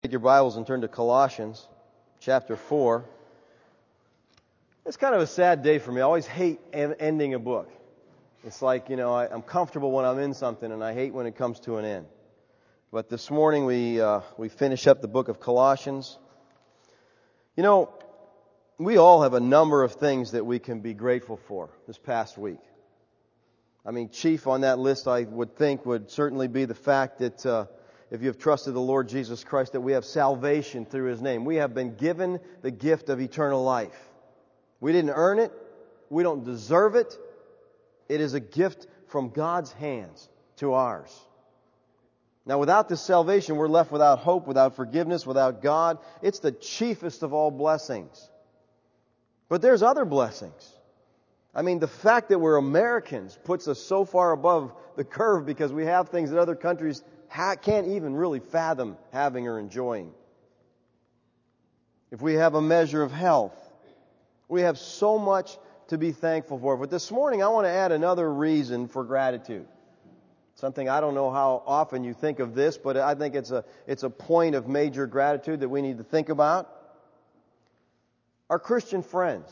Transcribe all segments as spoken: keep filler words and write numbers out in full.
Take your Bibles and turn to Colossians chapter four. It's kind of a sad day for me. I always hate ending a book. It's like, you know, I, I'm comfortable when I'm in something, and I hate when it comes to an end. But this morning we uh, we finish up the book of Colossians. You know, we all have a number of things that we can be grateful for this past week. I mean, chief on that list, I would think, would certainly be the fact that uh, if you have trusted the Lord Jesus Christ, that we have salvation through His name. We have been given the gift of eternal life. We didn't earn it. We don't deserve it. It is a gift from God's hands to ours. Now, without this salvation, we're left without hope, without forgiveness, without God. It's the chiefest of all blessings. But there's other blessings. I mean, the fact that we're Americans puts us so far above the curve because we have things that other countries ha- can't even really fathom having or enjoying. If we have a measure of health, we have so much to be thankful for. But this morning, I want to add another reason for gratitude. Something I don't know how often you think of this, but I think it's a it's a point of major gratitude that we need to think about. Our Christian friends.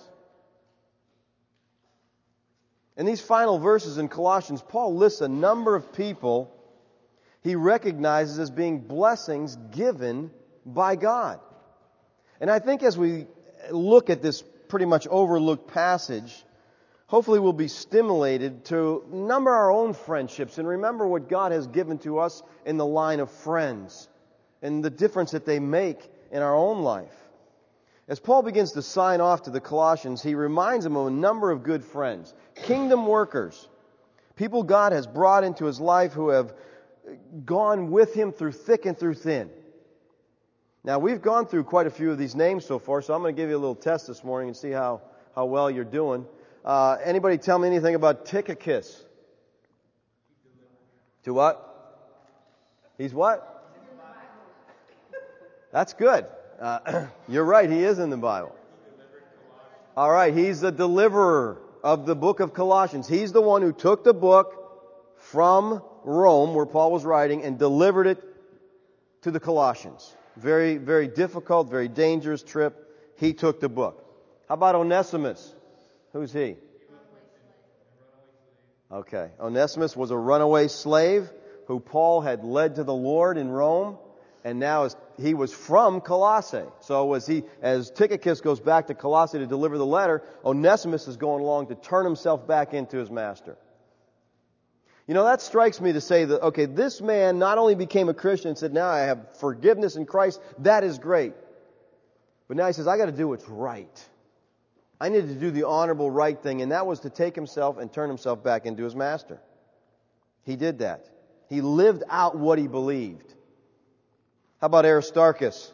In these final verses in Colossians, Paul lists a number of people he recognizes as being blessings given by God. And I think as we look at this pretty much overlooked passage, hopefully we'll be stimulated to number our own friendships and remember what God has given to us in the line of friends and the difference that they make in our own life. As Paul begins to sign off to the Colossians, he reminds them of a number of good friends, kingdom workers, people God has brought into his life who have gone with him through thick and through thin. Now, we've gone through quite a few of these names so far, so I'm going to give you a little test this morning and see how, how well you're doing. Uh, anybody tell me anything about Tychicus? To what? He's what? That's good. Uh, you're right, he is in the Bible. All right, he's the deliverer of the book of Colossians. He's the one who took the book from Rome, where Paul was writing, and delivered it to the Colossians. Very, very difficult, very dangerous trip. He took the book. How about Onesimus? Who's he? Okay. Onesimus was a runaway slave who Paul had led to the Lord in Rome, and now he was from Colossae. So as he, as Tychicus goes back to Colossae to deliver the letter, Onesimus is going along to turn himself back into his master. You know, that strikes me to say that, okay, this man not only became a Christian and said, now I have forgiveness in Christ, that is great. But now he says, I got to do what's right. I needed to do the honorable right thing, and that was to take himself and turn himself back into his master. He did that. He lived out what he believed. How about Aristarchus?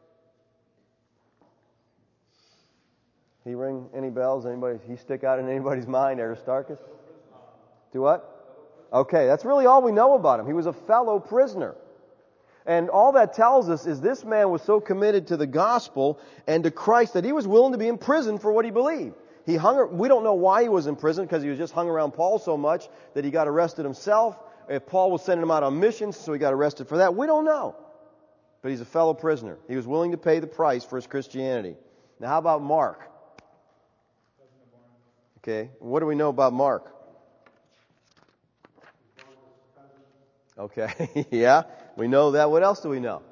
He ring any bells? Anybody? He stick out in anybody's mind, Aristarchus? Do what? Okay, that's really all we know about him. He was a fellow prisoner. And all that tells us is this man was so committed to the gospel and to Christ that he was willing to be in prison for what he believed. He hung. We don't know why he was in prison, because he was just hung around Paul so much that he got arrested himself. If Paul was sending him out on missions, so he got arrested for that, we don't know. But he's a fellow prisoner. He was willing to pay the price for his Christianity. Now, how about Mark? Okay, what do we know about Mark? Okay, yeah, we know that. What else do we know?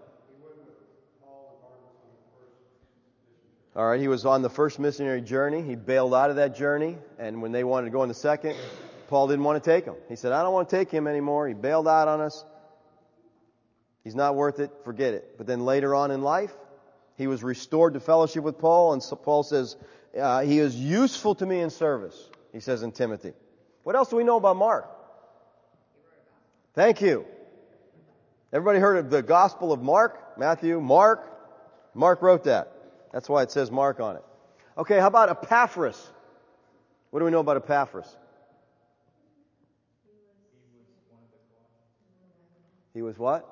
All right, he was on the first missionary journey. He bailed out of that journey, and when they wanted to go on the second, Paul didn't want to take him. He said, I don't want to take him anymore. He bailed out on us. He's not worth it. Forget it. But then later on in life, he was restored to fellowship with Paul, and so Paul says, uh, he is useful to me in service, he says in Timothy. What else do we know about Mark? Thank you. Everybody heard of the Gospel of Mark? Matthew, Mark? Mark wrote that. That's why it says Mark on it. Okay, how about Epaphras? What do we know about Epaphras? He was what?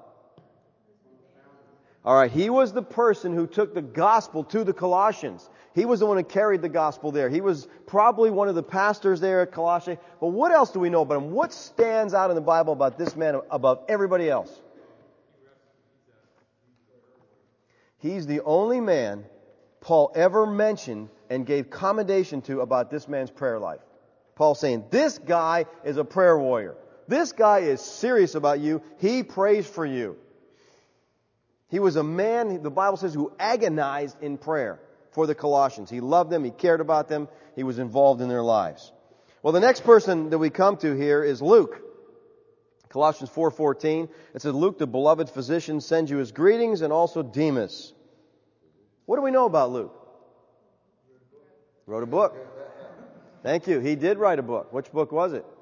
All right, he was the person who took the gospel to the Colossians. He was the one who carried the gospel there. He was probably one of the pastors there at Colossae. But what else do we know about him? What stands out in the Bible about this man above everybody else? He's the only man Paul ever mentioned and gave commendation to about this man's prayer life. Paul saying, this guy is a prayer warrior. This guy is serious about you. He prays for you. He was a man, the Bible says, who agonized in prayer for the Colossians. He loved them. He cared about them. He was involved in their lives. Well, the next person that we come to here is Luke. Colossians four fourteen. It says, Luke, the beloved physician, sends you his greetings, and also Demas. What do we know about Luke? Wrote a book. Thank you. He did write a book. Which book was it?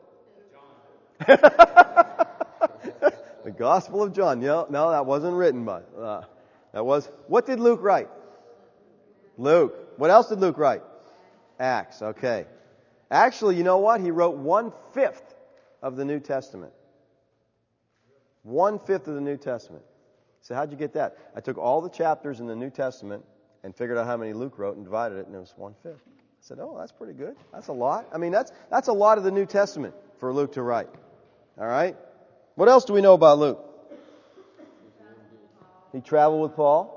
The Gospel of John. No, no, that wasn't written by. Uh, that was. What did Luke write? Luke. What else did Luke write? Acts. Okay. Actually, you know what? He wrote one-fifth of the New Testament. One-fifth of the New Testament. So how'd you get that? I took all the chapters in the New Testament and figured out how many Luke wrote and divided it, and it was one-fifth. I said, oh, that's pretty good. That's a lot. I mean, that's that's a lot of the New Testament for Luke to write. All right? What else do we know about Luke? He traveled with Paul.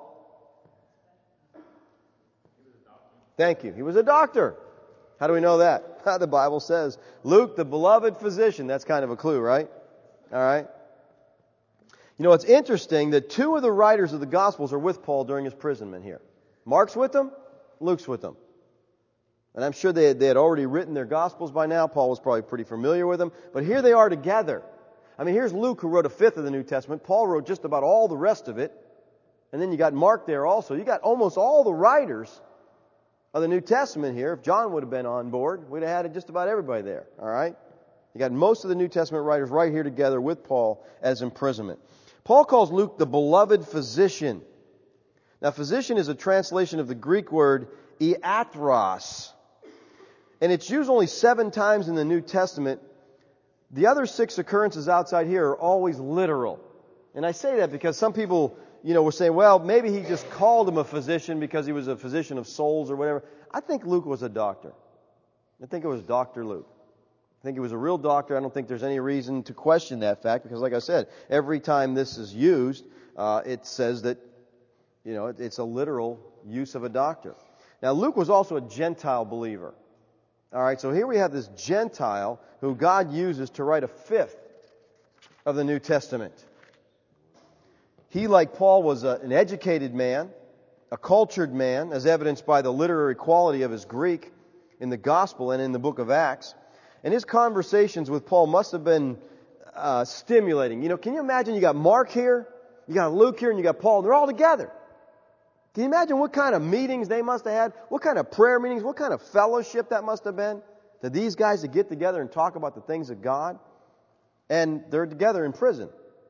Thank you. He was a doctor. How do we know that? The Bible says, Luke, the beloved physician. That's kind of a clue, right? All right. You know, it's interesting that two of the writers of the Gospels are with Paul during his imprisonment here. Mark's with them. Luke's with them. And I'm sure they had, they had already written their Gospels by now. Paul was probably pretty familiar with them. But here they are together. I mean, here's Luke, who wrote a fifth of the New Testament. Paul wrote just about all the rest of it. And then you got Mark there also. You got almost all the writers of the New Testament here. If John would have been on board, we'd have had just about everybody there. All right? You got most of the New Testament writers right here together with Paul as imprisonment. Paul calls Luke the beloved physician. Now, physician is a translation of the Greek word iatros. And it's used only seven times in the New Testament. The other six occurrences outside here are always literal. And I say that because some people, you know, were saying, well, maybe he just called him a physician because he was a physician of souls or whatever. I think Luke was a doctor. I think it was Doctor Luke. I think he was a real doctor. I don't think there's any reason to question that fact because, like I said, every time this is used, uh, it says that, you know, it's a literal use of a doctor. Now, Luke was also a Gentile believer. All right, so here we have this Gentile who God uses to write a fifth of the New Testament. He, like Paul, was a, an educated man, a cultured man, as evidenced by the literary quality of his Greek in the Gospel and in the book of Acts. And his conversations with Paul must have been uh, stimulating. You know, can you imagine you got Mark here, you got Luke here, and you got Paul, and they're all together. Can you imagine what kind of meetings they must have had? What kind of prayer meetings? What kind of fellowship that must have been? To these guys to get together and talk about the things of God. And they're together in prison.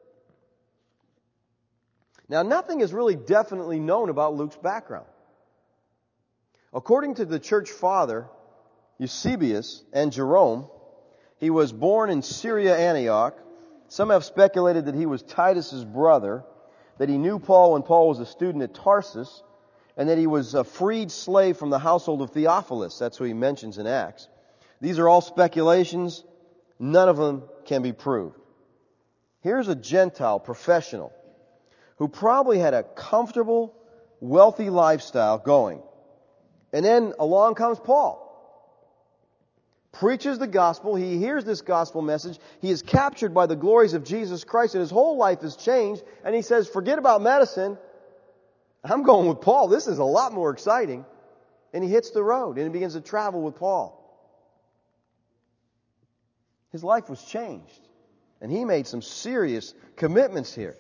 Now, nothing is really definitely known about Luke's background. According to the church father, Eusebius and Jerome, he was born in Syria, Antioch. Some have speculated that he was Titus's brother, that he knew Paul when Paul was a student at Tarsus, and that he was a freed slave from the household of Theophilus. That's who he mentions in Acts. These are all speculations. None of them can be proved. Here's a Gentile professional who probably had a comfortable, wealthy lifestyle going. And then along comes Paul. Preaches the gospel. He hears this gospel message. He is captured by the glories of Jesus Christ, and his whole life is changed. And he says, forget about medicine. I'm going with Paul. This is a lot more exciting. And he hits the road, and he begins to travel with Paul. His life was changed. And he made some serious commitments here.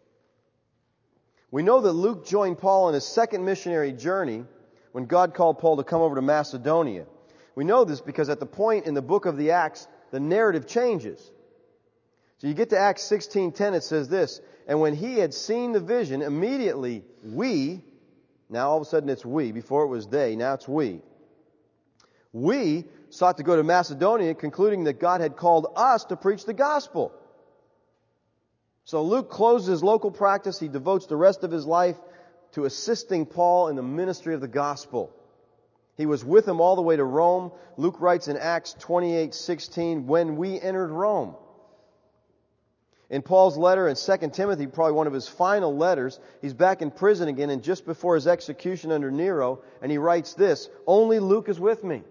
We know that Luke joined Paul in his second missionary journey when God called Paul to come over to Macedonia. We know this because at the point in the book of the Acts, the narrative changes. So you get to Acts sixteen ten, it says this, and when he had seen the vision, immediately we, now all of a sudden it's we, before it was they, now it's we. We sought to go to Macedonia, concluding that God had called us to preach the gospel. So Luke closes his local practice. He devotes the rest of his life to assisting Paul in the ministry of the gospel. He was with him all the way to Rome. Luke writes in Acts twenty-eight sixteen, when we entered Rome. In Paul's letter in Second Timothy, probably one of his final letters, he's back in prison again and just before his execution under Nero, and he writes this, "Only Luke is with me."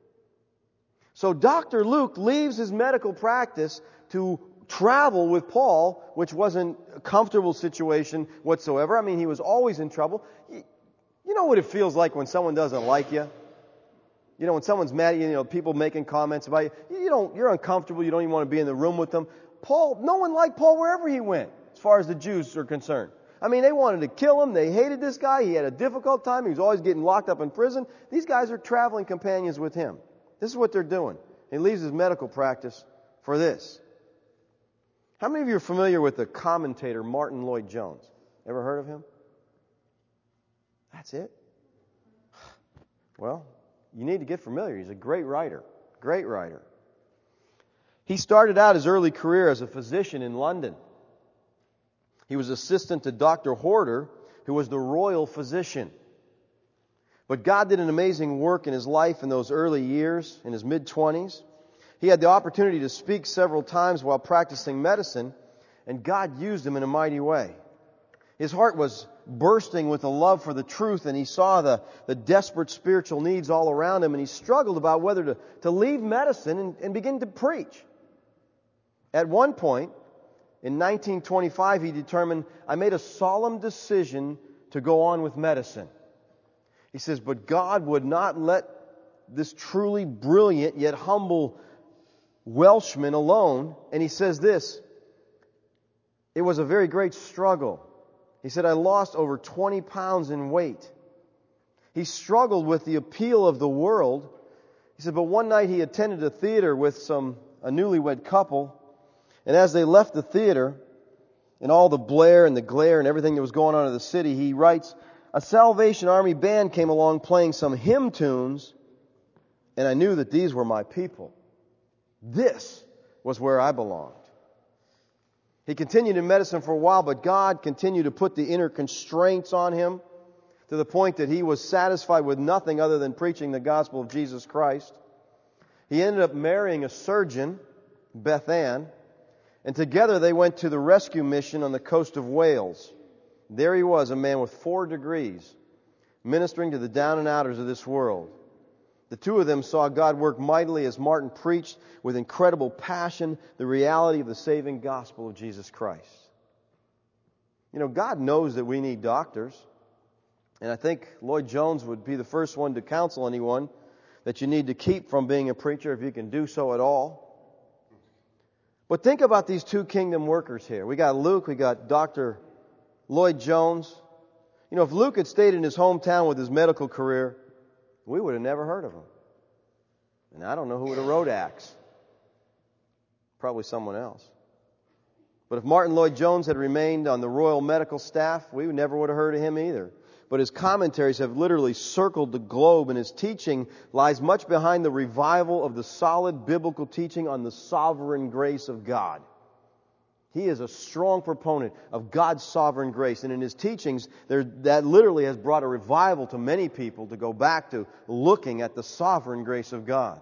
So Doctor Luke leaves his medical practice to travel with Paul, which wasn't a comfortable situation whatsoever. I mean, he was always in trouble. You know what it feels like when someone doesn't like you? You know, when someone's mad at you, you know, people making comments about you, you don't, you're uncomfortable, you don't even want to be in the room with them. Paul, no one liked Paul wherever he went, as far as the Jews are concerned. I mean, they wanted to kill him. They hated this guy. He had a difficult time. He was always getting locked up in prison. These guys are traveling companions with him. This is what they're doing. He leaves his medical practice for this. How many of you are familiar with the commentator Martin Lloyd-Jones? Ever heard of him? That's it? Well, you need to get familiar. He's a great writer. Great writer. He started out his early career as a physician in London. He was assistant to Doctor Horder, who was the royal physician. But God did an amazing work in his life in those early years, in his mid-twenties. He had the opportunity to speak several times while practicing medicine, and God used him in a mighty way. His heart was bursting with a love for the truth, and he saw the, the desperate spiritual needs all around him, and he struggled about whether to, to leave medicine and, and begin to preach. At one point, in nineteen twenty-five, he determined, I made a solemn decision to go on with medicine. He says, but God would not let this truly brilliant yet humble Welshman alone. And he says this, it was a very great struggle. He said, I lost over twenty pounds in weight. He struggled with the appeal of the world. He said, but one night he attended a theater with some a newlywed couple. And as they left the theater, and all the blare and the glare and everything that was going on in the city, he writes, a Salvation Army band came along playing some hymn tunes, and I knew that these were my people. This was where I belonged. He continued in medicine for a while, but God continued to put the inner constraints on him to the point that he was satisfied with nothing other than preaching the gospel of Jesus Christ. He ended up marrying a surgeon, Beth Ann, and together they went to the rescue mission on the coast of Wales. There he was, a man with four degrees, ministering to the down and outers of this world. The two of them saw God work mightily as Martin preached with incredible passion the reality of the saving gospel of Jesus Christ. You know, God knows that we need doctors. And I think Lloyd-Jones would be the first one to counsel anyone that you need to keep from being a preacher if you can do so at all. But think about these two kingdom workers here. We got Luke, we got Doctor Lloyd-Jones. You know, if Luke had stayed in his hometown with his medical career, we would have never heard of him. And I don't know who would have wrote Acts. Probably someone else. But if Martin Lloyd-Jones had remained on the royal medical staff, we never would have heard of him either. But his commentaries have literally circled the globe, and his teaching lies much behind the revival of the solid biblical teaching on the sovereign grace of God. He is a strong proponent of God's sovereign grace. And in his teachings, there, that literally has brought a revival to many people to go back to looking at the sovereign grace of God.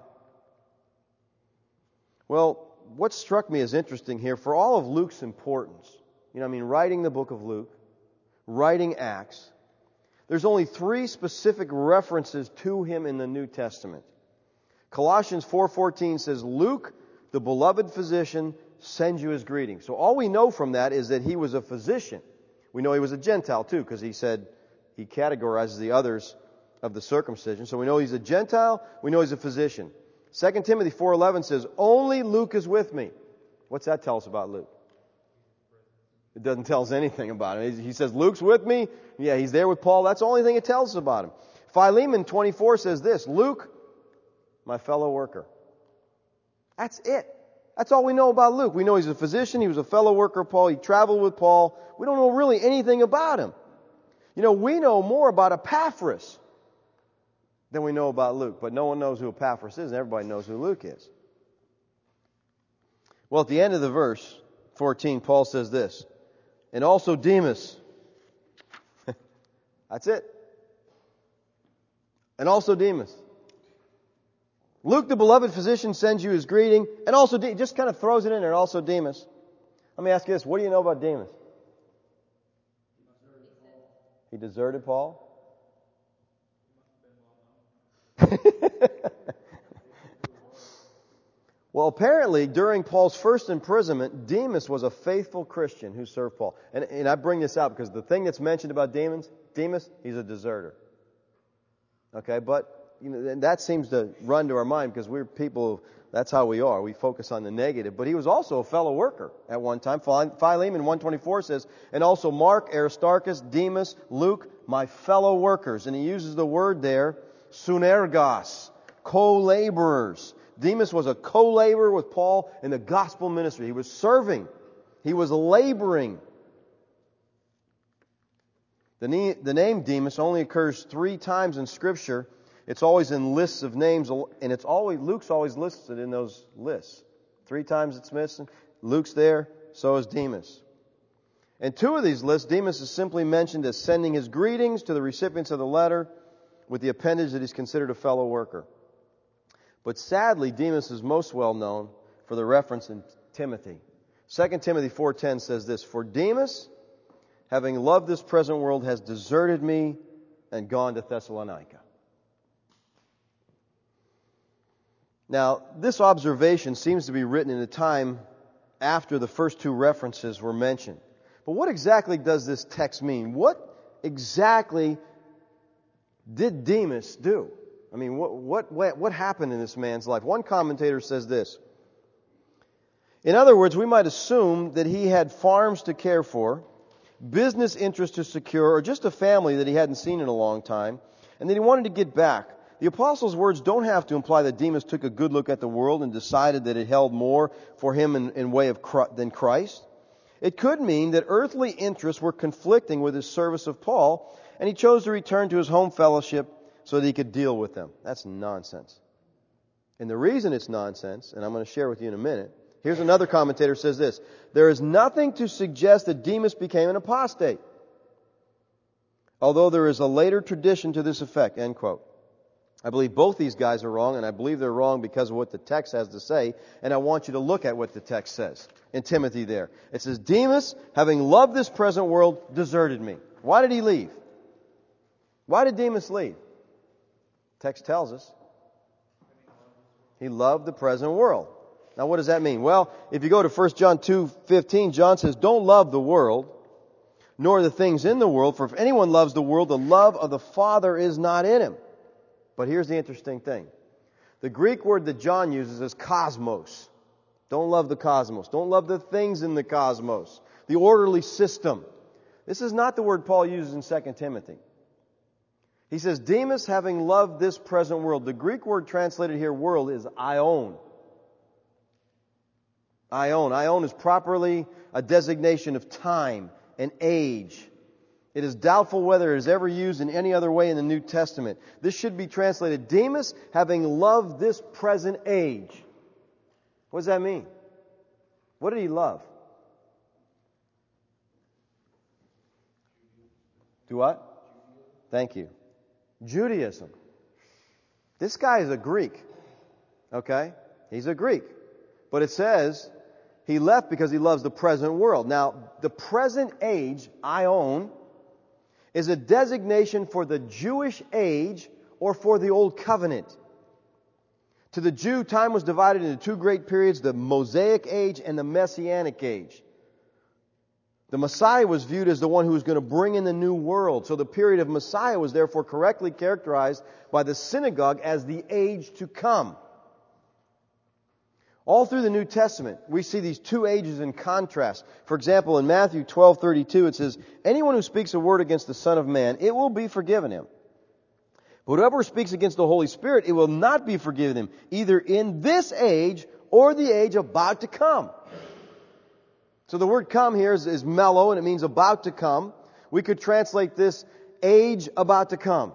Well, what struck me as interesting here, for all of Luke's importance, you know, I mean, writing the book of Luke, writing Acts, there's only three specific references to him in the New Testament. Colossians four fourteen says, Luke, the beloved physician, sends you his greetings. So all we know from that is that he was a physician. We know he was a Gentile too, because he said he categorizes the others of the circumcision. So we know he's a Gentile, we know he's a physician. Second Timothy four eleven says, only Luke is with me. What's that tell us about Luke? It doesn't tell us anything about him. He says, Luke's with me. Yeah, he's there with Paul. That's the only thing it tells us about him. Philemon twenty-four says this, Luke, my fellow worker. That's it. That's all we know about Luke. We know he's a physician. He was a fellow worker of Paul. He traveled with Paul. We don't know really anything about him. You know, we know more about Epaphras than we know about Luke. But no one knows who Epaphras is, and everybody knows who Luke is. Well, at the end of the verse, fourteen, Paul says this, and also Demas. That's it. And also Demas. Luke, the beloved physician, sends you his greeting. And also, De- just kind of throws it in there. And also Demas. Let me ask you this. What do you know about Demas? He deserted Paul? Well, apparently, during Paul's first imprisonment, Demas was a faithful Christian who served Paul. And, and I bring this out because the thing that's mentioned about Demas, Demas, he's a deserter. Okay, but you know, that seems to run to our mind because we're people, that's how we are. We focus on the negative. But he was also a fellow worker at one time. Philemon one twenty-four says, and also Mark, Aristarchus, Demas, Luke, my fellow workers. And he uses the word there, sunergos, co-laborers. Demas was a co-laborer with Paul in the gospel ministry. He was serving. He was laboring. The, ne- the name Demas only occurs three times in Scripture. It's always in lists of names, and it's always Luke's always listed in those lists. Three times it's missing. Luke's there, so is Demas. In two of these lists, Demas is simply mentioned as sending his greetings to the recipients of the letter with the appendage that he's considered a fellow worker. But sadly, Demas is most well known for the reference in Timothy. Second Timothy four ten says this, for Demas, having loved this present world, has deserted me and gone to Thessalonica. Now, this observation seems to be written in a time after the first two references were mentioned. But what exactly does this text mean? What exactly did Demas do? I mean, what, what, what, what happened in this man's life? One commentator says this. In other words, we might assume that he had farms to care for, business interests to secure, or just a family that he hadn't seen in a long time, and that he wanted to get back. The apostles' words don't have to imply that Demas took a good look at the world and decided that it held more for him in, in way of than Christ. It could mean that earthly interests were conflicting with his service of Paul, and he chose to return to his home fellowship so that he could deal with them. That's nonsense. And the reason it's nonsense, and I'm going to share with you in a minute, here's another commentator says this, there is nothing to suggest that Demas became an apostate, although there is a later tradition to this effect, end quote. I believe both these guys are wrong, and I believe they're wrong because of what the text has to say, and I want you to look at what the text says in Timothy there. It says, Demas, having loved this present world, deserted me. Why did he leave? Why did Demas leave? Text tells us he loved the present world. Now what does that mean? Well, if you go to First John two fifteen, John says, don't love the world, nor the things in the world, for if anyone loves the world, the love of the Father is not in him. But here's the interesting thing. The Greek word that John uses is cosmos. Don't love the cosmos. Don't love the things in the cosmos. The orderly system. This is not the word Paul uses in Second Timothy. He says, Demas, having loved this present world. The Greek word translated here, world, is aion. Aion. Aion is properly a designation of time and age. It is doubtful whether it is ever used in any other way in the New Testament. This should be translated, Demas, having loved this present age. What does that mean? What did he love? Do what? Thank you. Judaism. This guy is a Greek. Okay? He's a Greek. But it says he left because he loves the present world. Now, the present age, aion, is a designation for the Jewish age or for the Old Covenant. To the Jew, time was divided into two great periods, the Mosaic age and the Messianic age. The Messiah was viewed as the one who was going to bring in the new world. So the period of Messiah was therefore correctly characterized by the synagogue as the age to come. All through the New Testament, we see these two ages in contrast. For example, in Matthew twelve thirty-two, it says, anyone who speaks a word against the Son of Man, it will be forgiven him. But whoever speaks against the Holy Spirit, it will not be forgiven him, either in this age or the age about to come. So the word come here is, is mellow, and it means about to come. We could translate this age about to come.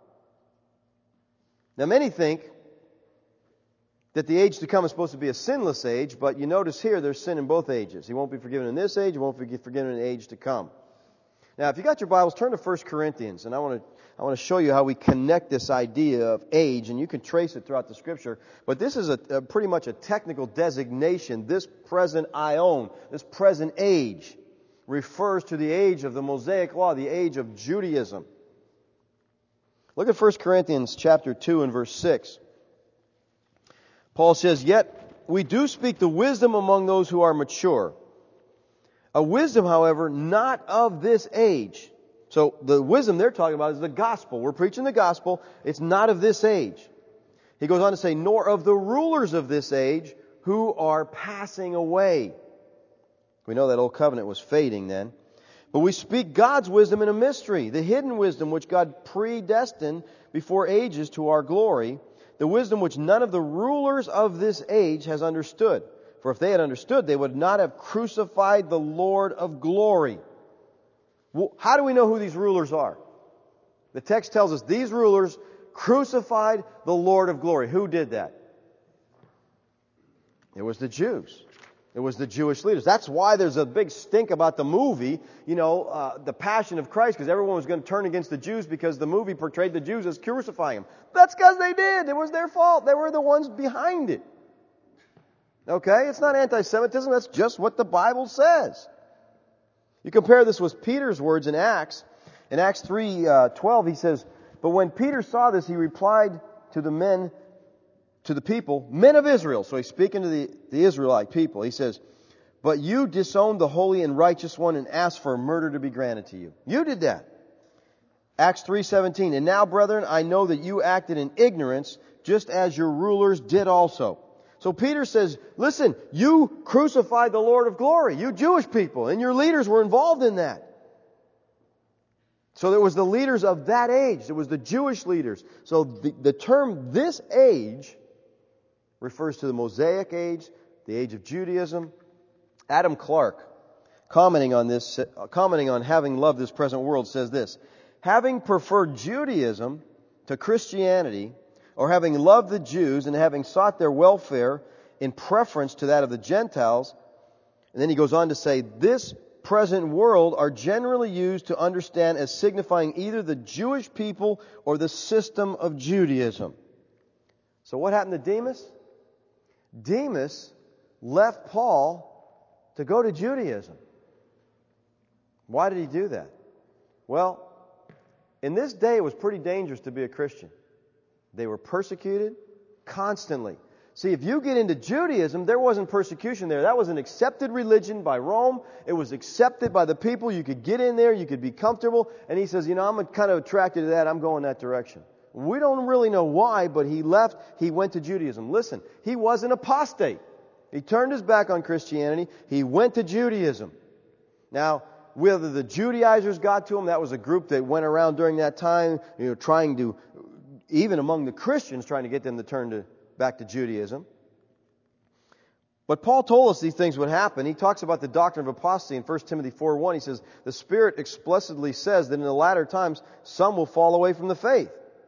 Now many think that the age to come is supposed to be a sinless age, but you notice here there's sin in both ages. He won't be forgiven in this age, he won't be forgiven in the age to come. Now, if you got your Bibles, turn to First Corinthians, and I want to I want to show you how we connect this idea of age, and you can trace it throughout the Scripture. But this is a, a pretty much a technical designation. This present aion, this present age, refers to the age of the Mosaic Law, the age of Judaism. Look at First Corinthians chapter two and verse six. Paul says, "Yet we do speak the wisdom among those who are mature. A wisdom, however, not of this age." So the wisdom they're talking about is the gospel. We're preaching the gospel. It's not of this age. He goes on to say, "Nor of the rulers of this age who are passing away." We know that old covenant was fading then. "But we speak God's wisdom in a mystery, the hidden wisdom which God predestined before ages to our glory, the wisdom which none of the rulers of this age has understood. For if they had understood, they would not have crucified the Lord of glory." Well, how do we know who these rulers are? The text tells us these rulers crucified the Lord of glory. Who did that? It was the Jews. It was the Jewish leaders. That's why there's a big stink about the movie, you know, uh, The Passion of Christ, because everyone was going to turn against the Jews because the movie portrayed the Jews as crucifying Him. That's because they did. It was their fault. They were the ones behind it. Okay? It's not anti-Semitism. That's just what the Bible says. You compare this with Peter's words in Acts. In Acts three twelve, he says, "But when Peter saw this, he replied to the men, to the people, 'Men of Israel.'" So he's speaking to the, the Israelite people. He says, "But you disowned the holy and righteous one and asked for murder to be granted to you." You did that. Acts three seventeen, "And now, brethren, I know that you acted in ignorance, just as your rulers did also." So Peter says, listen, you crucified the Lord of glory, you Jewish people, and your leaders were involved in that. So there was the leaders of that age. It was the Jewish leaders. So the, the term "this age" refers to the Mosaic age, the age of Judaism. Adam Clarke, commenting on this, uh, commenting on having loved this present world, says this: "Having preferred Judaism to Christianity, or having loved the Jews and having sought their welfare in preference to that of the Gentiles," and then he goes on to say, "this present world are generally used to understand as signifying either the Jewish people or the system of Judaism." So what happened to Demas? Demas left Paul to go to Judaism. Why did he do that? Well, in this day it was pretty dangerous to be a Christian. They were persecuted constantly. See, if you get into Judaism, there wasn't persecution there. That was an accepted religion by Rome. It was accepted by the people. You could get in there. You could be comfortable. And he says, you know, I'm kind of attracted to that. I'm going that direction. We don't really know why, but he left. He went to Judaism. Listen, he was an apostate. He turned his back on Christianity. He went to Judaism. Now, whether the Judaizers got to him, that was a group that went around during that time, you know, trying to, even among the Christians, trying to get them to turn to, back to Judaism. But Paul told us these things would happen. He talks about the doctrine of apostasy in First Timothy four one. He says, "The Spirit explicitly says that in the latter times some will fall away from the faith."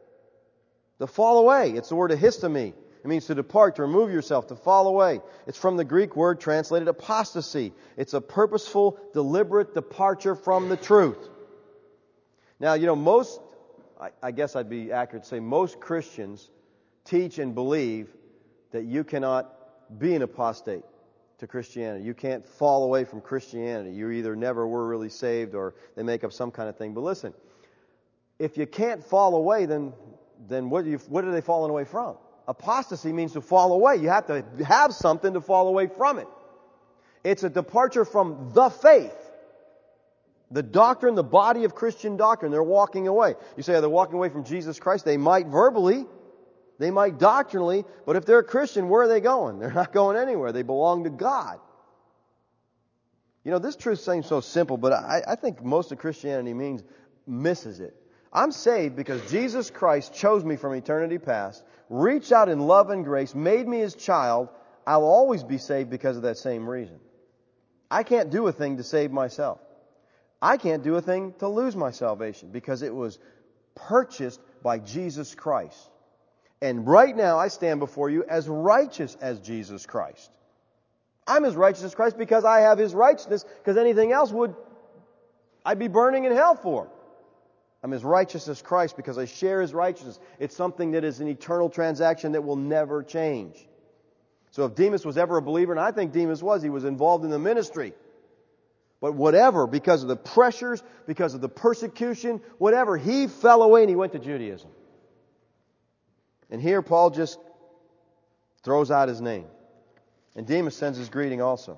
To fall away. It's the word ahistemi. It means to depart, to remove yourself, to fall away. It's from the Greek word translated apostasy. It's a purposeful, deliberate departure from the truth. Now, you know, most, I, I guess I'd be accurate to say, most Christians teach and believe that you cannot be an apostate to Christianity. You can't fall away from Christianity. You either never were really saved or they make up some kind of thing. But listen, if you can't fall away, then then what are, you, what are they falling away from? Apostasy means to fall away. You have to have something to fall away from it. It's a departure from the faith. The doctrine, the body of Christian doctrine. They're walking away. You say, are they walking away from Jesus Christ? They might verbally. They might doctrinally. But if they're a Christian, where are they going? They're not going anywhere. They belong to God. You know, this truth seems so simple, but I, I think most of Christianity means misses it. I'm saved because Jesus Christ chose me from eternity past, reached out in love and grace, made me His child. I'll always be saved because of that same reason. I can't do a thing to save myself. I can't do a thing to lose my salvation because it was purchased by Jesus Christ. And right now I stand before you as righteous as Jesus Christ. I'm as righteous as Christ because I have His righteousness, because anything else would I'd be burning in hell for him. I'm as righteous as Christ because I share His righteousness. It's something that is an eternal transaction that will never change. So if Demas was ever a believer, and I think Demas was, he was involved in the ministry. But whatever, because of the pressures, because of the persecution, whatever, he fell away and he went to Judaism. And here Paul just throws out his name. And Demas sends his greeting also.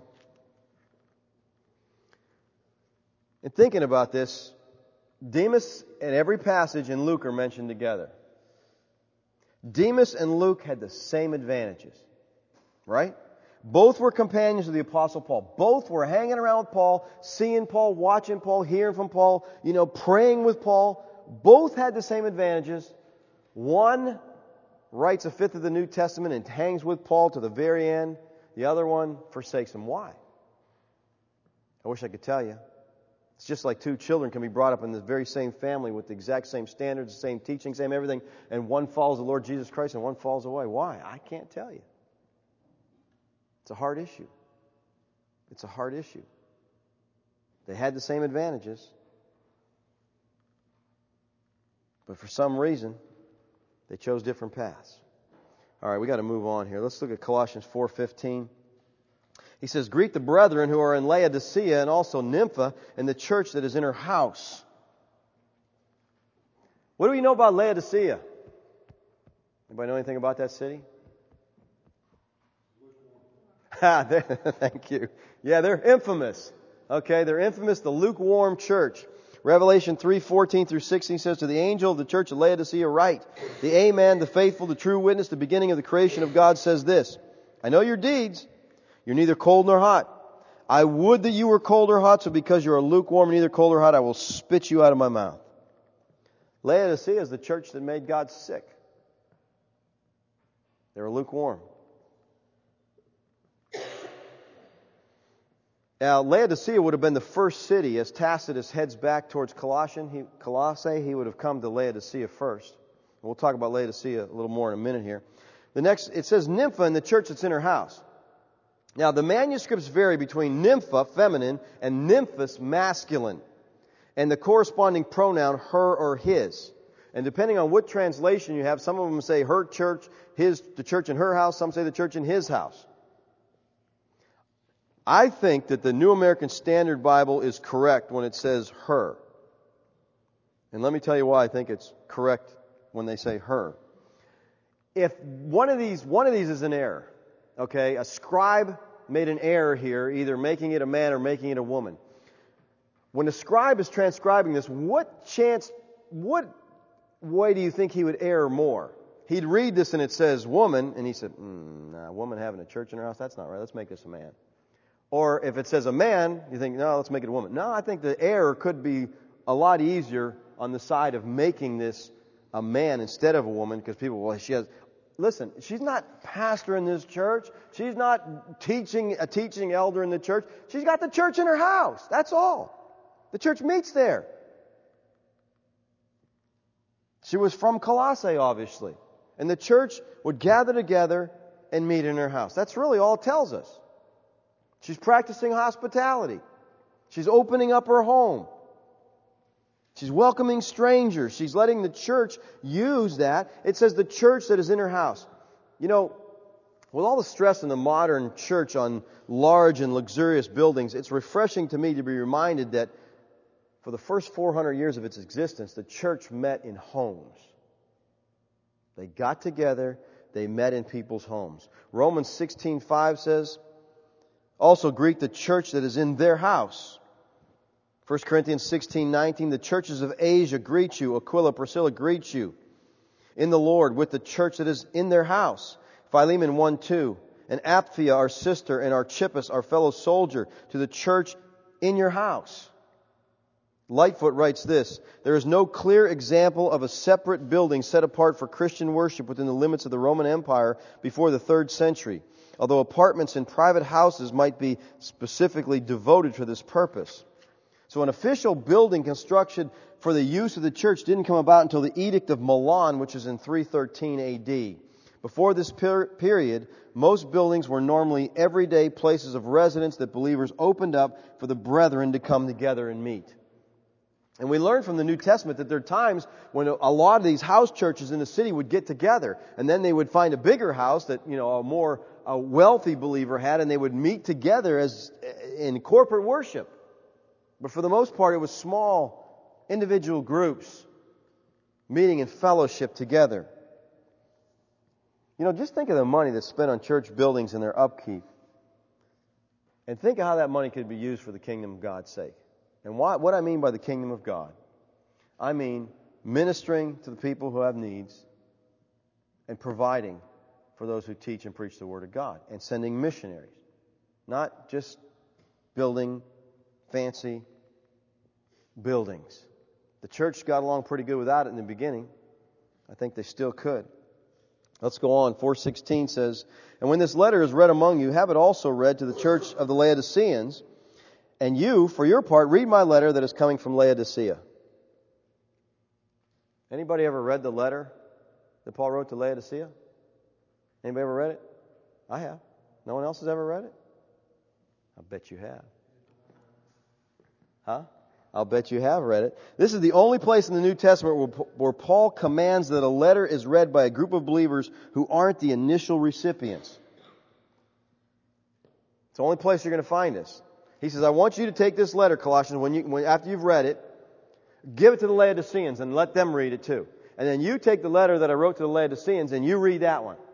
And thinking about this, Demas and every passage in Luke are mentioned together. Demas and Luke had the same advantages, right? Both were companions of the Apostle Paul. Both were hanging around with Paul, seeing Paul, watching Paul, hearing from Paul, you know, praying with Paul. Both had the same advantages. One writes a fifth of the New Testament and hangs with Paul to the very end. The other one forsakes him. Why? I wish I could tell you. It's just like two children can be brought up in the very same family with the exact same standards, the same teaching, same everything, and one follows the Lord Jesus Christ and one falls away. Why? I can't tell you. It's a hard issue. It's a hard issue. They had the same advantages, but for some reason, they chose different paths. All right, we got to move on here. Let's look at Colossians four fifteen. He says, "Greet the brethren who are in Laodicea and also Nympha and the church that is in her house." What do we know about Laodicea? Anybody know anything about that city? Thank you. Yeah, they're infamous. Okay, they're infamous, the lukewarm church. Revelation three fourteen through sixteen says, "To the angel of the church of Laodicea write, the Amen, the faithful, the true witness, the beginning of the creation of God says this, I know your deeds. You're neither cold nor hot. I would that you were cold or hot, so because you are lukewarm, neither cold or hot, I will spit you out of my mouth." Laodicea is the church that made God sick. They were lukewarm. Now, Laodicea would have been the first city. As Tacitus heads back towards Colossian, he, Colossae, he would have come to Laodicea first. We'll talk about Laodicea a little more in a minute here. The next, it says Nympha in the church that's in her house. Now, the manuscripts vary between Nympha, feminine, and Nymphus, masculine, and the corresponding pronoun, her or his. And depending on what translation you have, some of them say her church, his, the church in her house, some say the church in his house. I think that the New American Standard Bible is correct when it says her. And let me tell you why I think it's correct when they say her. If one of these, one of these is an error, okay, a scribe made an error here, either making it a man or making it a woman. When a scribe is transcribing this, what chance, what way do you think he would err more? He'd read this and it says woman, and he said, mm, nah, woman having a church in her house, that's not right, let's make this a man. Or if it says a man, you think, no, let's make it a woman. No, I think the error could be a lot easier on the side of making this a man instead of a woman, because people, well, she has... Listen, she's not pastor in this church. She's not teaching a teaching elder in the church. She's got the church in her house. That's all. The church meets there. She was from Colossae, obviously. And the church would gather together and meet in her house. That's really all it tells us. She's practicing hospitality. She's opening up her home. She's welcoming strangers. She's letting the church use that. It says the church that is in her house. You know, with all the stress in the modern church on large and luxurious buildings, it's refreshing to me to be reminded that for the first four hundred years of its existence, the church met in homes. They got together. They met in people's homes. Romans sixteen five says, "Also greet the church that is in their house." First Corinthians sixteen nineteen, "The churches of Asia greet you. Aquila, Priscilla greet you in the Lord with the church that is in their house." Philemon one two, "And Apphia, our sister, and Archippus, our fellow soldier, to the church in your house." Lightfoot writes this, "There is no clear example of a separate building set apart for Christian worship within the limits of the Roman Empire before the third century, although apartments in private houses might be specifically devoted for this purpose." So an official building construction for the use of the church didn't come about until the Edict of Milan, which is in three thirteen A D. Before this per- period, most buildings were normally everyday places of residence that believers opened up for the brethren to come together and meet. And we learn from the New Testament that there are times when a lot of these house churches in the city would get together, and then they would find a bigger house that, you know, a more a wealthy believer had, and they would meet together as in corporate worship. But for the most part, it was small individual groups meeting in fellowship together. You know, just think of the money that's spent on church buildings and their upkeep. And think of how that money could be used for the kingdom of God's sake. And why, what I mean by the kingdom of God, I mean ministering to the people who have needs and providing for those who teach and preach the Word of God and sending missionaries. Not just building fancy buildings. The church got along pretty good without it in the beginning. I think they still could. Let's go on. four sixteen says, "And when this letter is read among you, have it also read to the church of the Laodiceans. And you, for your part, read my letter that is coming from Laodicea." Anybody ever read the letter that Paul wrote to Laodicea? Anybody ever read it? I have. No one else has ever read it? I bet you have. Huh? I'll bet you have read it. This is the only place in the New Testament where, where Paul commands that a letter is read by a group of believers who aren't the initial recipients. It's the only place you're going to find this. He says, I want you to take this letter, Colossians, when you, when, after you've read it, give it to the Laodiceans and let them read it too. And then you take the letter that I wrote to the Laodiceans and you read that one.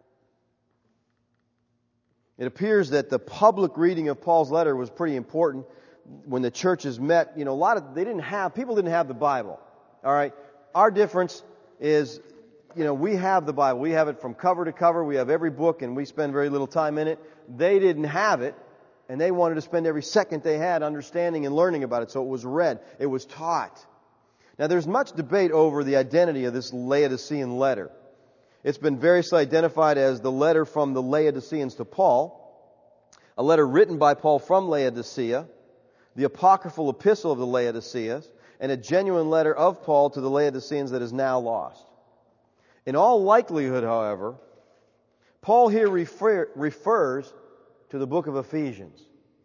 It appears that the public reading of Paul's letter was pretty important when the churches met. You know, a lot of, they didn't have, people didn't have the Bible. All right. Our difference is, you know, we have the Bible. We have it from cover to cover. We have every book and we spend very little time in it. They didn't have it. And they wanted to spend every second they had understanding and learning about it. So it was read. It was taught. Now there's much debate over the identity of this Laodicean letter. It's been variously identified as the letter from the Laodiceans to Paul, a letter written by Paul from Laodicea, the apocryphal epistle of the Laodiceans, and a genuine letter of Paul to the Laodiceans that is now lost. In all likelihood, however, Paul here refer, refers to the book of Ephesians.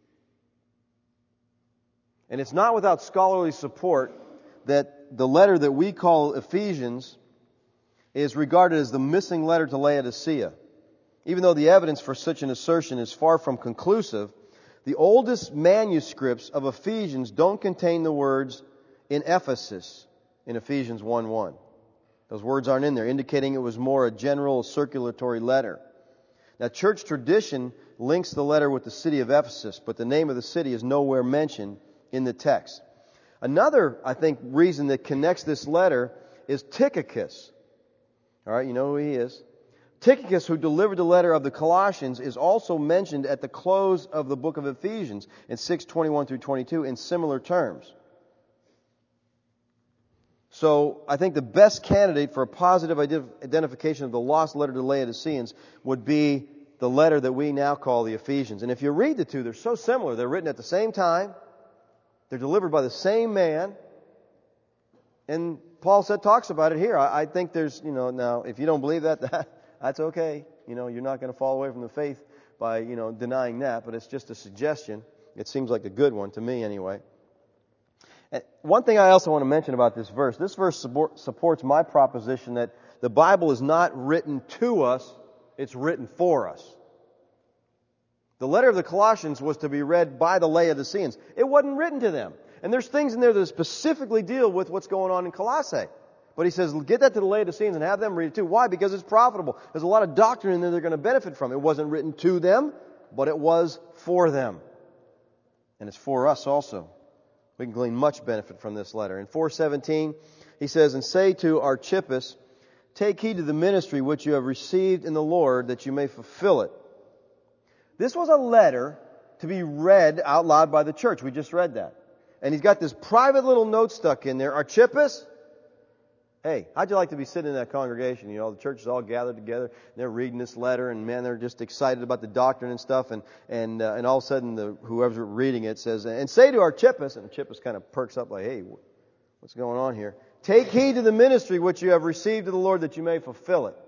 And it's not without scholarly support that the letter that we call Ephesians is regarded as the missing letter to Laodicea. Even though the evidence for such an assertion is far from conclusive, the oldest manuscripts of Ephesians don't contain the words in Ephesus in Ephesians one one. Those words aren't in there, indicating it was more a general circulatory letter. Now, church tradition links the letter with the city of Ephesus, but the name of the city is nowhere mentioned in the text. Another, I think, reason that connects this letter is Tychicus. All right, you know who he is. Tychicus, who delivered the letter of the Colossians, is also mentioned at the close of the book of Ephesians in six twenty-one through twenty-two in similar terms. So I think the best candidate for a positive identification of the lost letter to the Laodiceans would be the letter that we now call the Ephesians. And if you read the two, they're so similar. They're written at the same time. They're delivered by the same man. And Paul said, talks about it here. I, I think there's, you know, now, if you don't believe that, that that's okay. You know, you're not going to fall away from the faith by, you know, denying that. But it's just a suggestion. It seems like a good one to me anyway. And one thing I also want to mention about this verse, this verse support, supports my proposition that the Bible is not written to us, it's written for us. The letter of the Colossians was to be read by the Laodiceans. It wasn't written to them. And there's things in there that specifically deal with what's going on in Colossae. But he says, get that to the Laodiceans and have them read it too. Why? Because it's profitable. There's a lot of doctrine in there they're going to benefit from. It wasn't written to them, but it was for them. And it's for us also. We can glean much benefit from this letter. In four seventeen, he says, and say to Archippus, take heed to the ministry which you have received in the Lord, that you may fulfill it. This was a letter to be read out loud by the church. We just read that. And he's got this private little note stuck in there. Archippus, hey, how'd you like to be sitting in that congregation? You know, the church is all gathered together. And they're reading this letter, and man, they're just excited about the doctrine and stuff. And and uh, and all of a sudden, the, whoever's reading it says, and say to Archippus, and Archippus kind of perks up like, hey, what's going on here? Take heed to the ministry which you have received of the Lord, that you may fulfill it.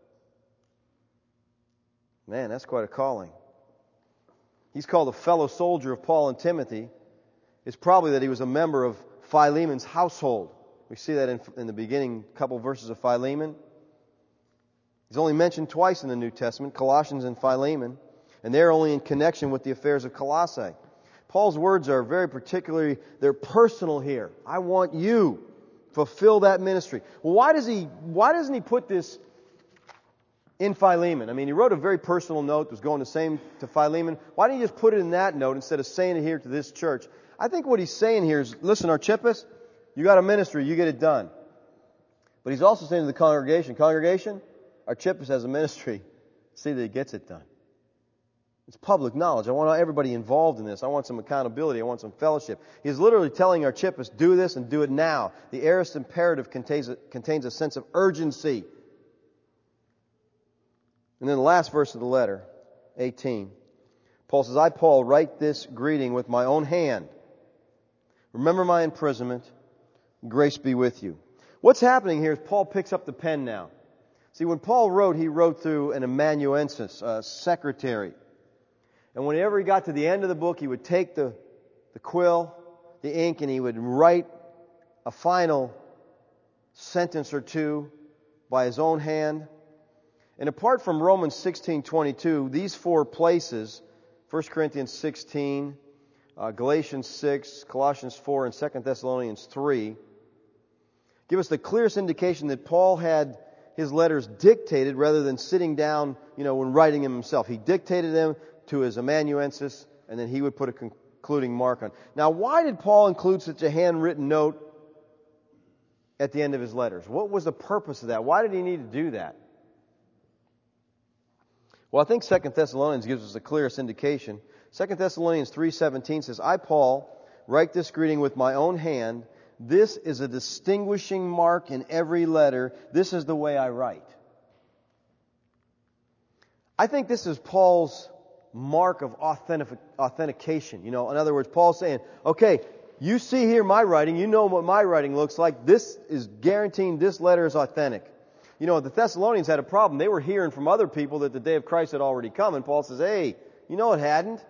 Man, that's quite a calling. He's called a fellow soldier of Paul and Timothy. It's probably that he was a member of Philemon's household. We see that in, in the beginning couple verses of Philemon. He's only mentioned twice in the New Testament, Colossians and Philemon, and they're only in connection with the affairs of Colossae. Paul's words are very particularly, they're personal here. I want you to fulfill that ministry. Well, why does he, why doesn't he put this in Philemon? I mean, he wrote a very personal note that was going the same to Philemon. Why didn't he just put it in that note instead of saying it here to this church? I think what he's saying here is, listen, Archippus, you got a ministry, you get it done. But he's also saying to the congregation, congregation, Archippus has a ministry. See that he gets it done. It's public knowledge. I want everybody involved in this. I want some accountability. I want some fellowship. He's literally telling Archippus, do this and do it now. The aorist imperative contains a, contains a sense of urgency. And then the last verse of the letter, eighteen. Paul says, I, Paul, write this greeting with my own hand. Remember my imprisonment. Grace be with you. What's happening here is Paul picks up the pen now. See, when Paul wrote, he wrote through an amanuensis, a secretary. And whenever he got to the end of the book, he would take the, the quill, the ink, and he would write a final sentence or two by his own hand. And apart from Romans sixteen twenty-two, these four places, First Corinthians sixteen, uh, Galatians six, Colossians four, and Second Thessalonians three, give us the clearest indication that Paul had his letters dictated rather than sitting down, you know, when writing them himself. He dictated them to his amanuensis, and then he would put a concluding mark on. Now, why did Paul include such a handwritten note at the end of his letters? What was the purpose of that? Why did he need to do that? Well, I think Second Thessalonians gives us the clearest indication. Second Thessalonians three seventeen says, I, Paul, write this greeting with my own hand. This is a distinguishing mark in every letter. This is the way I write. I think this is Paul's mark of authentic, authentication. You know, in other words, Paul's saying, okay, you see here my writing. You know what my writing looks like. This is guaranteeing this letter is authentic. You know, the Thessalonians had a problem. They were hearing from other people that the day of Christ had already come. And Paul says, hey, you know it hadn't.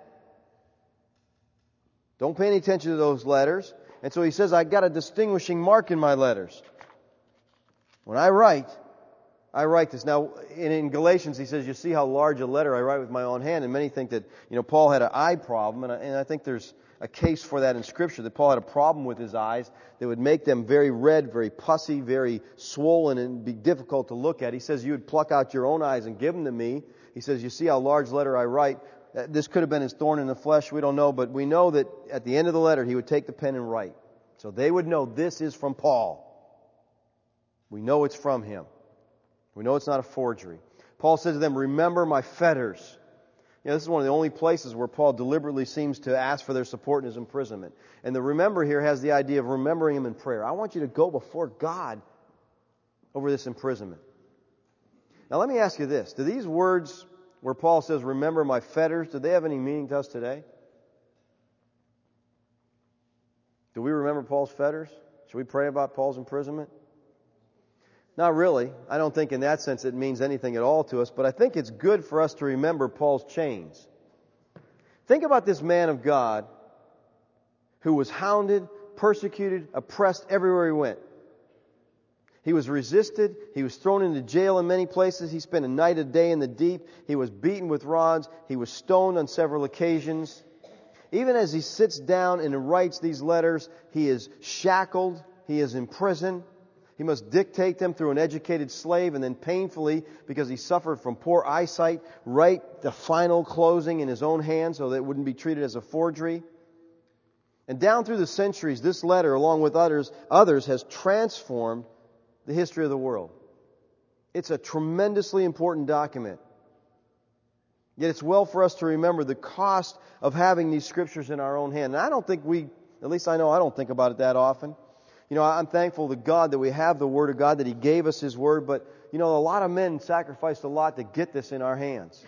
Don't pay any attention to those letters. And so he says, I got a distinguishing mark in my letters. When I write, I write this. Now, in, in Galatians, he says, you see how large a letter I write with my own hand. And many think that, you know, Paul had an eye problem. And I, and I think there's a case for that in Scripture, that Paul had a problem with his eyes that would make them very red, very pussy, very swollen, and be difficult to look at. He says, you would pluck out your own eyes and give them to me. He says, you see how large letter I write. This could have been his thorn in the flesh. We don't know. But we know that at the end of the letter, he would take the pen and write. So they would know this is from Paul. We know it's from him. We know it's not a forgery. Paul says to them, remember my fetters. You know, this is one of the only places where Paul deliberately seems to ask for their support in his imprisonment. And the remember here has the idea of remembering him in prayer. I want you to go before God over this imprisonment. Now let me ask you this. Do these words where Paul says, remember my fetters, do they have any meaning to us today? Do we remember Paul's fetters? Should we pray about Paul's imprisonment? Not really. I don't think in that sense it means anything at all to us, but I think it's good for us to remember Paul's chains. Think about this man of God who was hounded, persecuted, oppressed everywhere he went. He was resisted. He was thrown into jail in many places. He spent a night, a day in the deep. He was beaten with rods. He was stoned on several occasions. Even as he sits down and writes these letters, he is shackled. He is in prison. He must dictate them through an educated slave, and then painfully, because he suffered from poor eyesight, write the final closing in his own hand so that it wouldn't be treated as a forgery. And down through the centuries, this letter, along with others, others has transformed the history of the world. It's a tremendously important document. Yet it's well for us to remember the cost of having these scriptures in our own hand. And I don't think we, at least I know I don't think about it that often. You know, I'm thankful to God that we have the Word of God, that He gave us His Word, but, you know, a lot of men sacrificed a lot to get this in our hands.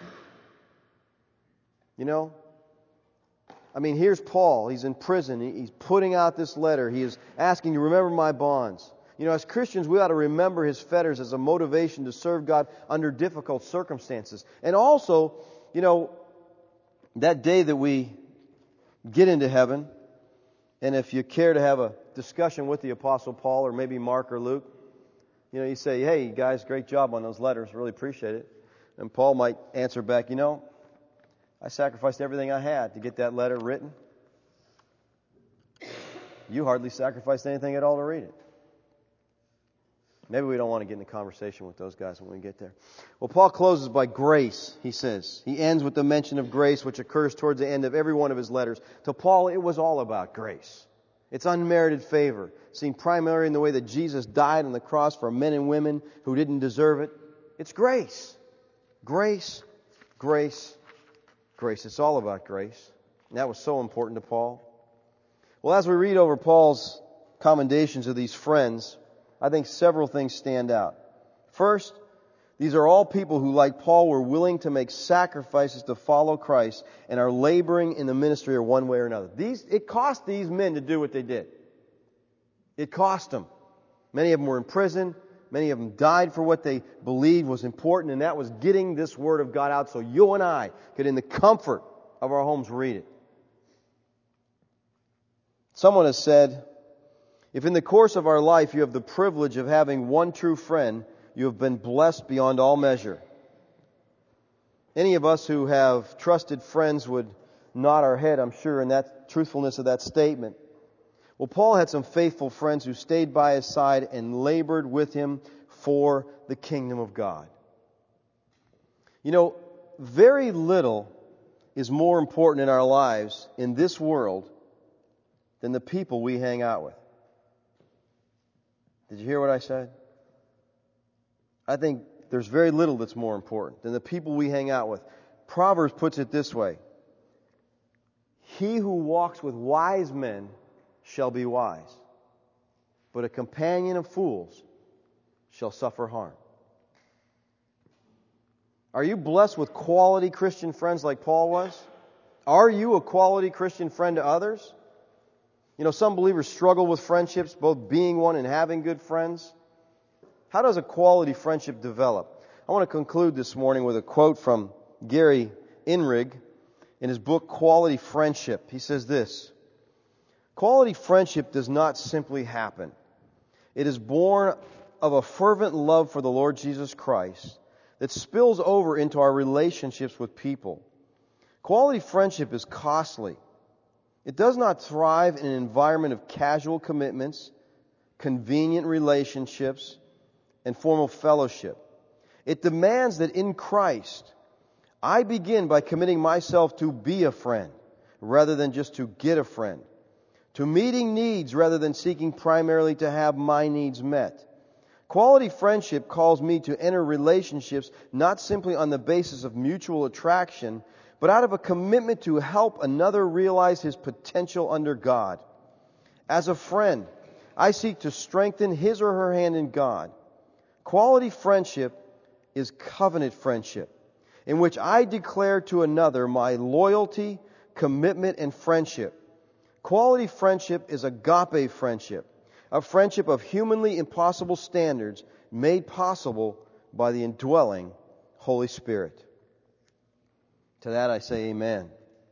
You know? I mean, here's Paul. He's in prison. He's putting out this letter. He is asking you, remember my bonds. You know, as Christians, we ought to remember his fetters as a motivation to serve God under difficult circumstances. And also, you know, that day that we get into heaven, and if you care to have a discussion with the Apostle Paul or maybe Mark or Luke, you know, you say, hey, guys, great job on those letters. Really appreciate it. And Paul might answer back, you know, I sacrificed everything I had to get that letter written. You hardly sacrificed anything at all to read it. Maybe we don't want to get into conversation with those guys when we get there. Well, Paul closes by grace, he says. He ends with the mention of grace, which occurs towards the end of every one of his letters. To Paul, it was all about grace. It's unmerited favor, seen primarily in the way that Jesus died on the cross for men and women who didn't deserve it. It's grace. Grace, grace, grace. It's all about grace. And that was so important to Paul. Well, as we read over Paul's commendations of these friends, I think several things stand out. First, these are all people who, like Paul, were willing to make sacrifices to follow Christ and are laboring in the ministry of one way or another. These, it cost these men to do what they did. It cost them. Many of them were in prison. Many of them died for what they believed was important, and that was getting this Word of God out so you and I could, in the comfort of our homes, read it. Someone has said, if in the course of our life you have the privilege of having one true friend, you have been blessed beyond all measure. Any of us who have trusted friends would nod our head, I'm sure, in that truthfulness of that statement. Well, Paul had some faithful friends who stayed by his side and labored with him for the kingdom of God. You know, very little is more important in our lives in this world than the people we hang out with. Did you hear what I said? I think there's very little that's more important than the people we hang out with. Proverbs puts it this way. He who walks with wise men shall be wise, but a companion of fools shall suffer harm. Are you blessed with quality Christian friends like Paul was? Are you a quality Christian friend to others? You know, some believers struggle with friendships, both being one and having good friends. How does a quality friendship develop? I want to conclude this morning with a quote from Gary Inrig in his book, Quality Friendship. He says this, quality friendship does not simply happen. It is born of a fervent love for the Lord Jesus Christ that spills over into our relationships with people. Quality friendship is costly. It does not thrive in an environment of casual commitments, convenient relationships, and formal fellowship. It demands that in Christ, I begin by committing myself to be a friend rather than just to get a friend, to meeting needs rather than seeking primarily to have my needs met. Quality friendship calls me to enter relationships not simply on the basis of mutual attraction, but out of a commitment to help another realize his potential under God. As a friend, I seek to strengthen his or her hand in God. Quality friendship is covenant friendship, in which I declare to another my loyalty, commitment, and friendship. Quality friendship is agape friendship, a friendship of humanly impossible standards made possible by the indwelling Holy Spirit. To that I say amen.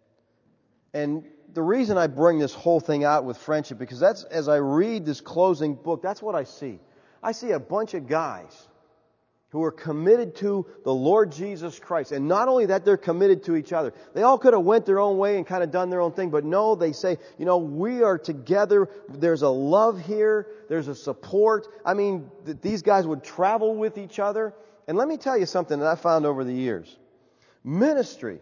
And the reason I bring this whole thing out with friendship, because that's, as I read this closing book, that's what I see. I see a bunch of guys who are committed to the Lord Jesus Christ. And not only that, they're committed to each other. They all could have went their own way and kind of done their own thing, but no, they say, you know, we are together. There's a love here. There's a support. I mean, th- these guys would travel with each other. And let me tell you something that I found over the years. Ministry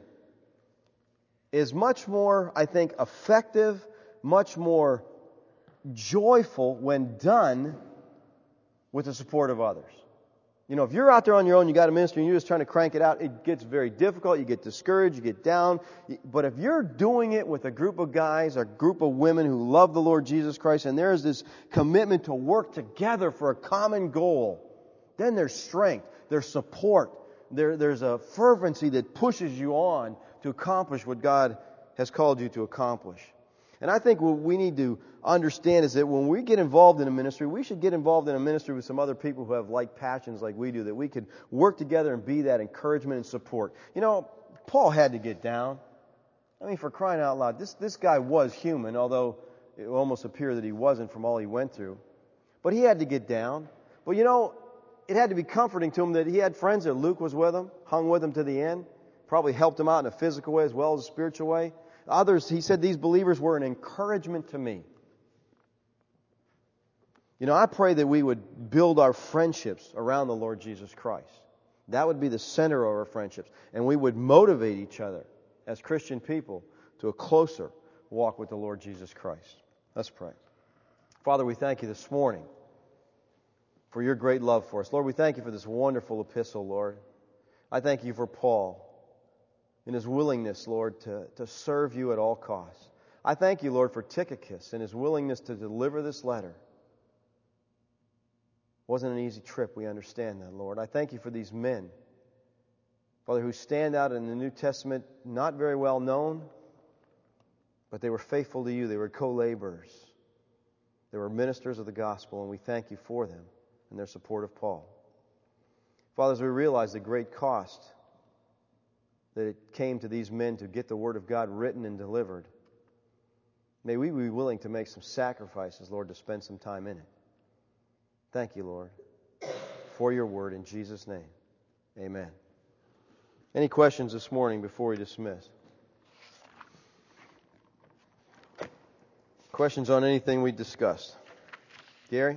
is much more, I think, effective, much more joyful when done with the support of others. You know, if you're out there on your own, you got a ministry and you're just trying to crank it out, it gets very difficult, you get discouraged, you get down. But if you're doing it with a group of guys, a group of women who love the Lord Jesus Christ, and there's this commitment to work together for a common goal, then there's strength, there's support, there, there's a fervency that pushes you on to accomplish what God has called you to accomplish. And I think what we need to understand is that when we get involved in a ministry, we should get involved in a ministry with some other people who have like passions like we do, that we could work together and be that encouragement and support. You know, Paul had to get down. I mean, for crying out loud, this, this guy was human, although it would almost appear that he wasn't from all he went through. But he had to get down. But you know, it had to be comforting to him that he had friends there. Luke was with him, hung with him to the end, probably helped him out in a physical way as well as a spiritual way. Others, he said, these believers were an encouragement to me. You know, I pray that we would build our friendships around the Lord Jesus Christ. That would be the center of our friendships. And we would motivate each other as Christian people to a closer walk with the Lord Jesus Christ. Let's pray. Father, we thank you this morning for your great love for us. Lord, we thank you for this wonderful epistle, Lord. I thank you for Paul and his willingness, Lord, to, to serve you at all costs. I thank you, Lord, for Tychicus and his willingness to deliver this letter. It wasn't an easy trip, we understand that, Lord. I thank you for these men, Father, who stand out in the New Testament, not very well known, but they were faithful to you. They were co-laborers. They were ministers of the gospel, and we thank you for them and their support of Paul. Father, as we realize the great cost that it came to these men to get the Word of God written and delivered, may we be willing to make some sacrifices, Lord, to spend some time in it. Thank you, Lord, for your Word in Jesus' name. Amen. Any questions this morning before we dismiss? Questions on anything we discussed? Gary?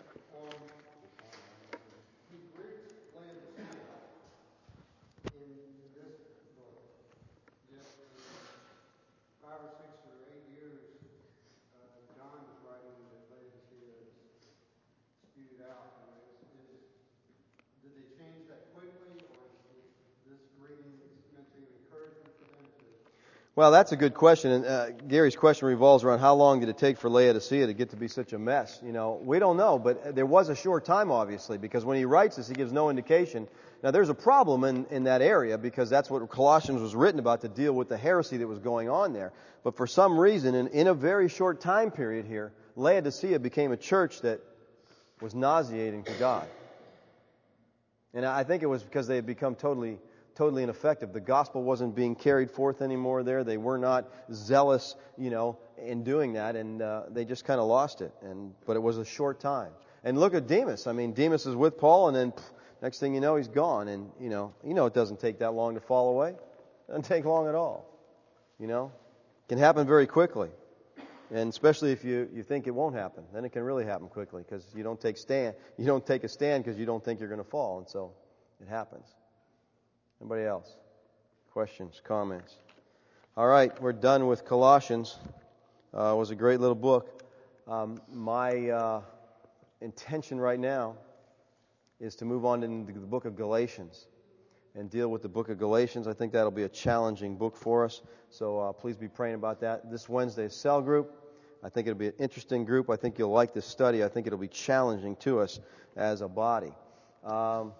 Well, that's a good question. And uh, Gary's question revolves around how long did it take for Laodicea to get to be such a mess? You know, we don't know, but there was a short time, obviously, because when he writes this, he gives no indication. Now, there's a problem in, in that area because that's what Colossians was written about, to deal with the heresy that was going on there. But for some reason, in, in a very short time period here, Laodicea became a church that was nauseating to God. And I think it was because they had become totally totally ineffective. The gospel wasn't being carried forth anymore there. They were not zealous, you know, in doing that, and uh, they just kind of lost it. And but it was a short time. And look at Demas. I mean, Demas is with Paul, and then pff, next thing you know, he's gone. And you know, you know, it doesn't take that long to fall away. It doesn't take long at all. You know, it can happen very quickly, and especially if you, you think it won't happen, then it can really happen quickly because you don't take stand. You don't take a stand because you don't think you're going to fall, and so it happens. Anybody else? Questions, comments? All right, we're done with Colossians. Uh, it was a great little book. Um, my uh, intention right now is to move on into the book of Galatians and deal with the book of Galatians. I think that'll be a challenging book for us, so uh, please be praying about that. This Wednesday is cell group. I think it'll be an interesting group. I think you'll like this study. I think it'll be challenging to us as a body. Um,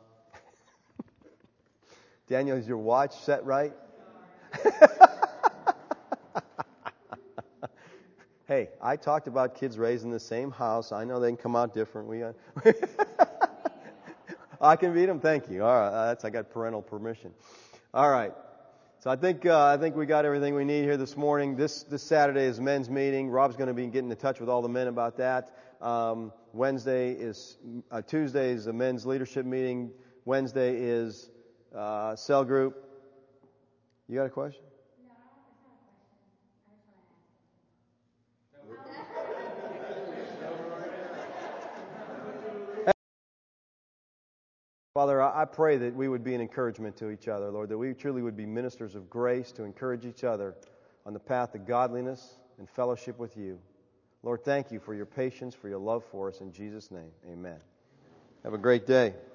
Daniel, is your watch set right? Hey, I talked about kids raised in the same house. I know they can come out different. We, uh, I can beat them. Thank you. All right, that's I got parental permission. All right. So I think uh, I think we got everything we need here this morning. This this Saturday is men's meeting. Rob's going to be getting in touch with all the men about that. Um, Wednesday is uh, Tuesday is the men's leadership meeting. Wednesday is uh, cell group. You got a question? No, it's not a question. I just want to ask. Father, I pray that we would be an encouragement to each other, Lord, that we truly would be ministers of grace to encourage each other on the path of godliness and fellowship with you. Lord, thank you for your patience, for your love for us. In Jesus' name, amen. Have a great day.